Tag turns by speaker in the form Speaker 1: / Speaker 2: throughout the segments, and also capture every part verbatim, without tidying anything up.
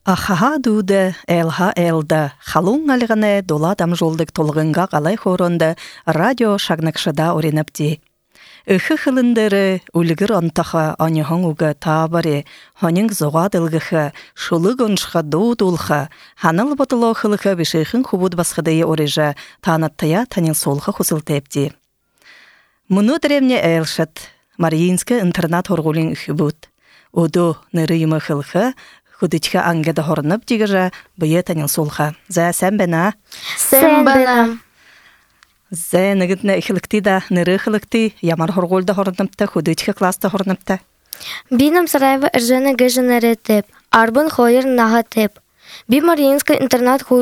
Speaker 1: Ахаха дуды, элха элда, халун алғаны дола дам жолдық толғынға қалай хоронды радио шагнақшыда оренапти. Үхі хылындыры, үлігір антаха аняхың уғы табары, ханын зоға дылғықы, шулық оншқа доудулға, ханыл батылы қылықы бішейхін хубуд басқыдайы орежа, танаттая танил солға хусылтепти. Мұны дәремне әлшат, Мариинскі интернат орғулин үхі бұд. Оду нырыйымы қылқы, Худычка ангеда хорнып дигежа бие танил солха. За сән бәна?
Speaker 2: Сән бәна.
Speaker 1: За нігітні ихілікті да, ныры хілікті, ямар хорголда хорныпты, худычка класста хорныпты.
Speaker 2: Бинам сарайва іржені гіжінері теп, арбын хойыр наға теп. Би Мариинскі интернат ху...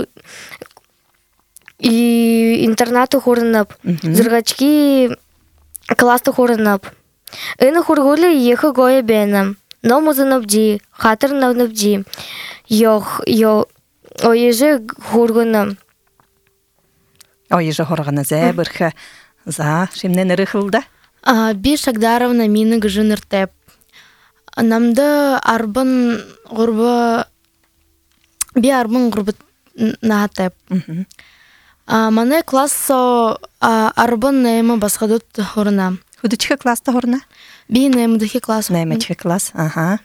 Speaker 2: и интернаты хорнып, зіргачки класты хорнып. Іні хорголі ехі гойы бәнім. Но музынып хатыр навнып ди. Йох, йо, ойежі хоргыным.
Speaker 1: Ойежі хоргыны зә бірхі. За, шемнен іріхілді?
Speaker 3: Би Шагдаровна мені гіжінір теп. Намды арбын ғұрбы... Би арбын ғұрбы наға теп. Маны классо арбын нәймі басқадут хорына.
Speaker 1: Худычка класста хорына?
Speaker 3: Би нәймідіхі класс.
Speaker 1: Нәймідіхі класс, ага.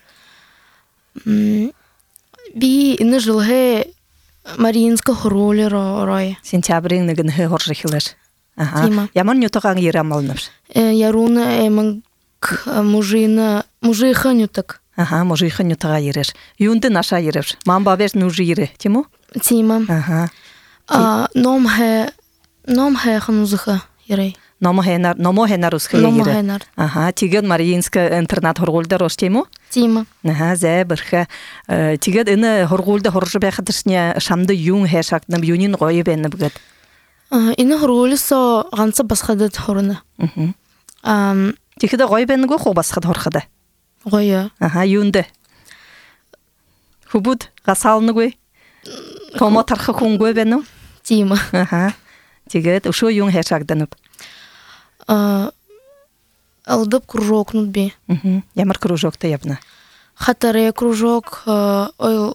Speaker 3: Би іні жылғы Мариинскі хоролі рой.
Speaker 1: Сентябрин нігінгі хоржы хилаш.
Speaker 3: Тима.
Speaker 1: Яман нютоған ері амалыныр?
Speaker 3: Яруны әмін мужыны, мужыйхы нютық.
Speaker 1: Ага, мужыйхы нютоға ереш. Юнды наша ереш. Мам бабеш нужы ері, Тиму?
Speaker 3: Тима.
Speaker 1: Ага.
Speaker 3: Ном хэ, ном хэ ханузыхы ерей.
Speaker 1: Номо хенар, номо хенар усхы ері.
Speaker 3: Номо хенар.
Speaker 1: Ага, тиген Мариинскі интернат хорголда рош, Тиму?
Speaker 3: Тима.
Speaker 1: Ага, зә бірхі. Тиген іні хорголда хоржы бәқытышне шамды юн хэшактным, юнин ғойы бәнні бұгад.
Speaker 3: Іні хорголы со ғансы басқадыд хорыны.
Speaker 1: Тихіді ғойы бәнні ғо басқад хорқыды?
Speaker 3: Ғойы.
Speaker 1: Ага, юнды. Хубуд, ғасалыны ғой? Томо тарқы күн ғой бәнні?
Speaker 3: Тима.
Speaker 1: Ага, тиген ұшу юн хэшактынып.
Speaker 3: Алдып кружок нутби.
Speaker 1: Ямар кружокты ябна?
Speaker 3: Хатаре кружок, ойл...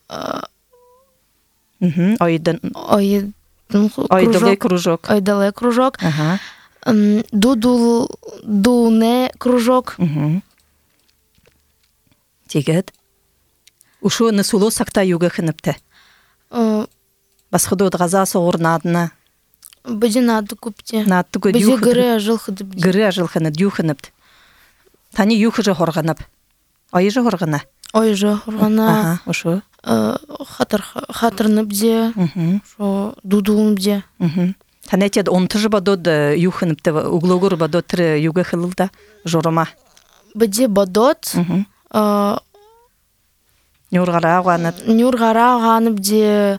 Speaker 1: Ойдын...
Speaker 3: Ойдын
Speaker 1: Ойдылы кружок.
Speaker 3: Ойдылы кружок. Дудул... Дуне кружок.
Speaker 1: Тегет. Ушу нысулу сақта юга хыныпты? Басқыды отғаза соғыр надына?
Speaker 3: Бәді нады көпте.
Speaker 1: Нады көп.
Speaker 3: Бәді гірі ажылқыды бді.
Speaker 1: Гірі ажылқыны, дюхыныпты. Тани юхы жы хорғанып. Ойы жы хорғана?
Speaker 3: Ойы жы хорғана.
Speaker 1: Ага, ушу.
Speaker 3: Хатырнып де, дудуым де.
Speaker 1: Тани әтеді онты жы бадод юхыныпты, углогыр бадод тірі юга қылылда, жорыма?
Speaker 3: Бәді бадод.
Speaker 1: Нюрғара ағанып.
Speaker 3: Нюрғара ағанып де...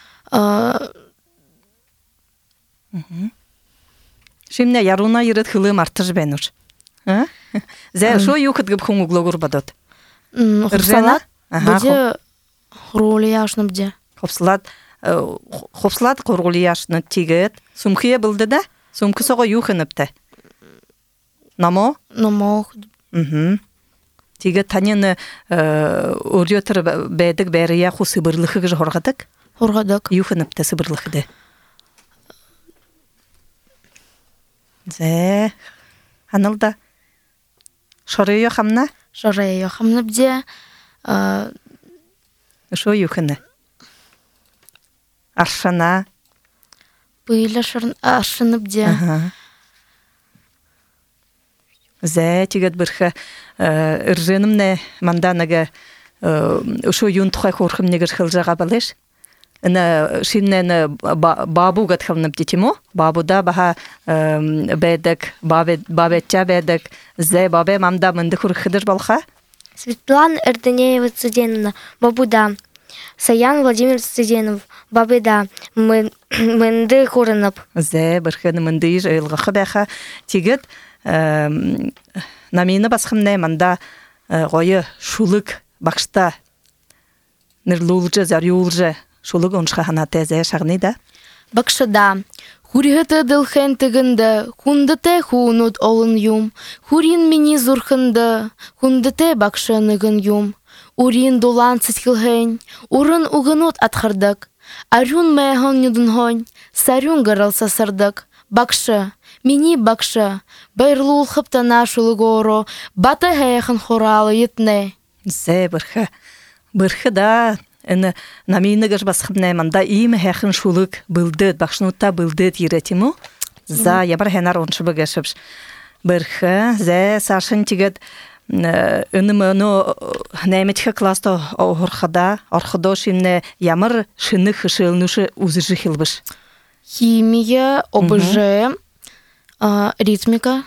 Speaker 1: Шимне яруна ерет хылым артыж бәнуш. Зә шо юхыт гіп хуң углогыр бадот?
Speaker 3: Хопсалат. Бәді хұрулы яшынып де.
Speaker 1: Хопсалат. Хопсалат құрулы яшыны тегет. Сумқия білді да? Сумқы соға юхыныпты. Намо?
Speaker 3: Намо.
Speaker 1: Тегет таныны өрьетір бәдік бәрия ху сыбырлықы жы хорғадық?
Speaker 3: Хорғадық.
Speaker 1: Юхыныпты сыбырлықыды. Зә, анылда. Шорыйо қамна?
Speaker 3: Шорыйо қамны бде.
Speaker 1: Шо юхыны? Аршана?
Speaker 3: Бұйлы аршыны бде.
Speaker 1: Зә, тегет бірхі үрженімне манданаға шо юн тұқай қорқым негір қылжаға балеш? Ына шиннен бабу гатхавнып детимо, бабуда баха бәдік, бабетча бәдік, зәй бабе мамда мынды құрықыдыр балха?
Speaker 2: Светлана Эрденеева Цыденова, бабуда. Саян Владимир Цыденов, бабеда, мынды құрынып.
Speaker 1: Зәй бірхіні мынды жайлғықы бәха. Тегет, намені басқымнай манда ғойы шулық бақшта нұрлулжы, зарюлжы, шулық оншқа хана тәзі шағны да?
Speaker 3: Бақшыда, хурихыты дылхен тігінді, хундыте хунут олын юм, хурин мені зұрхынды, хундыте бақшыныгын юм, урин дулан цитхилхень, урын угынут атхырдык, арюн мэхон нюдынхонь, сарюн гырылса сырдык, бакшы, мини бакшы, байрлул хыптана шулыгоро, баты хэйхын хоралы етне.
Speaker 1: Зе бырхы. Бырхы да, эні наминыгыш басқыбнай манда им хэйхын шулык былдыд, бакшнутта былдыд еретиму. За, ябар хэнар оншы бігішіпш. Бырхы, зе сашын тигет Өніміну нәйметхі класты орхада, орхадо шимне ямыр шыны хышылнушы узыжы хилбыш.
Speaker 3: Химия, ОБЖ, ритмика.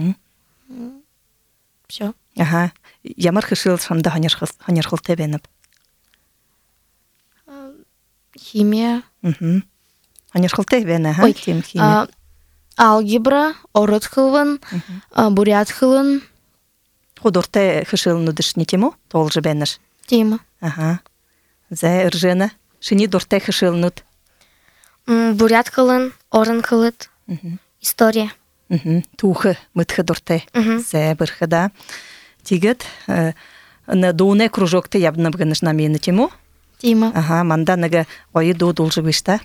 Speaker 3: Все.
Speaker 1: Ага. Ямыр хышыл шамда ханерхыл тебеніп.
Speaker 3: Химия.
Speaker 1: Ханерхыл тебен, ага.
Speaker 3: Ой, алгебра, орыт хылын, бурят хылын.
Speaker 1: Худорте хышылну дышни тему, толжы бәнір.
Speaker 3: Тема.
Speaker 1: Ага. Зә ыржыны, шыни дорте хышылнут.
Speaker 2: Бурят хылын, орын хылыт. История.
Speaker 1: Тухы, мытхы дорте. Зә бірхы да. Тигет, на доуне кружокты ябны бұғыныш намені тему.
Speaker 3: Тема.
Speaker 1: Ага, манда нага ойы до должы бішта.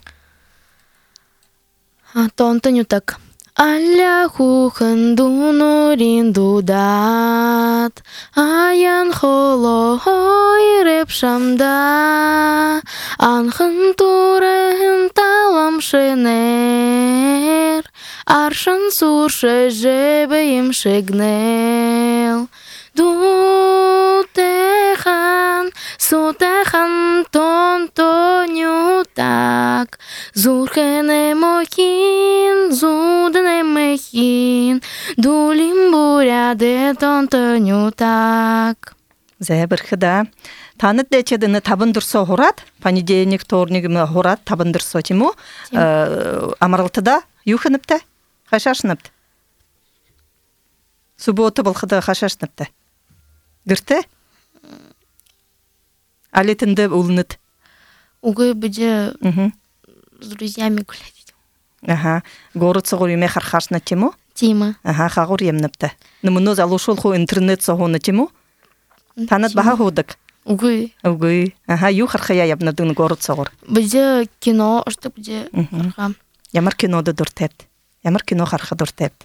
Speaker 3: Тонты нютак. Алля хухын дунурин дудат, аян холо хойреп шамда, анхын турын талам шенер, аршын суршы жебейім шигнел. Дутехан, сутехан тонто нютак, зурхене мохин, зудене мехин, дулим буряде тонто нютак.
Speaker 1: Зә бірхі да. Таныт дәчедіні табын дұрсо хорат, понедельник, вторник хорат табын дұрсо тему. Амаралтыда юхыныпты, хашашыныпты. Субботы бұлқыды хашашыныпты. Гірті? Алетінді ұлыныт.
Speaker 3: Угы бүде с друзьями гулять.
Speaker 1: Ага. Город соғыр еме хархашны тему?
Speaker 3: Тема.
Speaker 1: Ага, қағыр емніпті. Нұмыны залушыл ху интернет соғуны тему? Таныт баға худық?
Speaker 3: Угы.
Speaker 1: Угы. Ага, ю хархая ябнадың город соғыр.
Speaker 3: Бүде кино, что бүде харха.
Speaker 1: Ямар киноды дұртепті. Ямар кино харха дұртепті.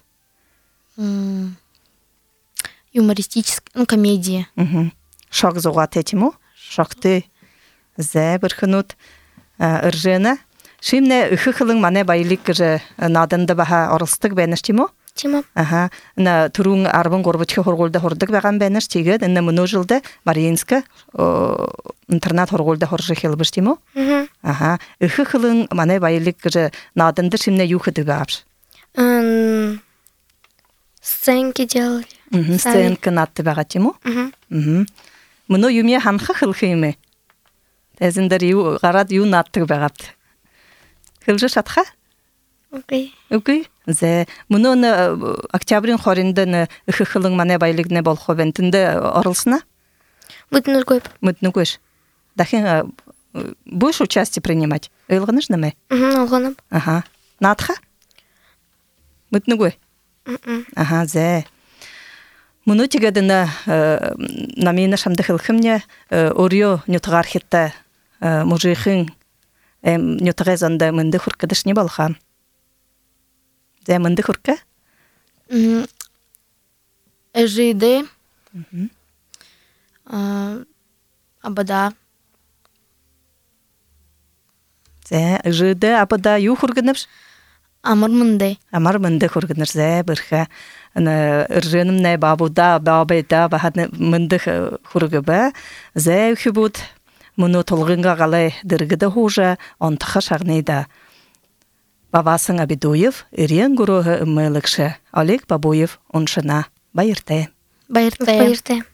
Speaker 3: Юмористическая, ну, комедия.
Speaker 1: Шок зоға тетіму? Шокты зә бірхінут ұржыны. Шимне үхі қылың мане байлик кіжі надынды баға орылстық бәніш тему?
Speaker 2: Тема.
Speaker 1: Ага. На турун арбын горбычы хорголда хордық баған бәніш тегід. Инна мұны жылды Маринска интернат хорголда хоржы хелбіш тему? Ага. Үхі қылың мане байлик кіжі надынды шимне юхыды бәбш?
Speaker 2: Сценки делали.
Speaker 1: Сценка надты бәға тему? Мұны юме ханқы қылқы Тәзіндер ю, ғарад ю наттық бәғапты. Қылжы шатқа?
Speaker 2: Окей.
Speaker 1: Окей. Зә, мұны октябрин хоринді үхі қылың мане байлігіне бол хобентінді орылсына?
Speaker 2: Мұтыныр көп.
Speaker 1: Мұтыны көш. Дахин будешь участие принимать? Илғыныш нәме?
Speaker 2: Алғаным.
Speaker 1: Ага. Натқа? Мұтыны көй? Ага, зә. Мұны тегедіні намейні шамды қылқымне орё нютығар хетті мұжиқын нютығы зонда мұнды құрқыдыш не болған? Зә мұнды құрқы?
Speaker 3: Әжейді. Абада.
Speaker 1: Зә, әжейді, абада ю құрғыныш?
Speaker 3: Амар мұнды.
Speaker 1: Амар мұнды құрғыныш, зә, бірқы. Ыржыным нәй бабуда, бабайда, бағады мұнды құрғы ба. Зә, үхі бұд. Мұны толғынға қалай дыргыды хужа, онтықы шағнейда. Бабасын Абидуев, үрен ғұрығы үмілікші. Олег Бабуев, оншына. Байыртай.
Speaker 2: Байыртай. Байыртай.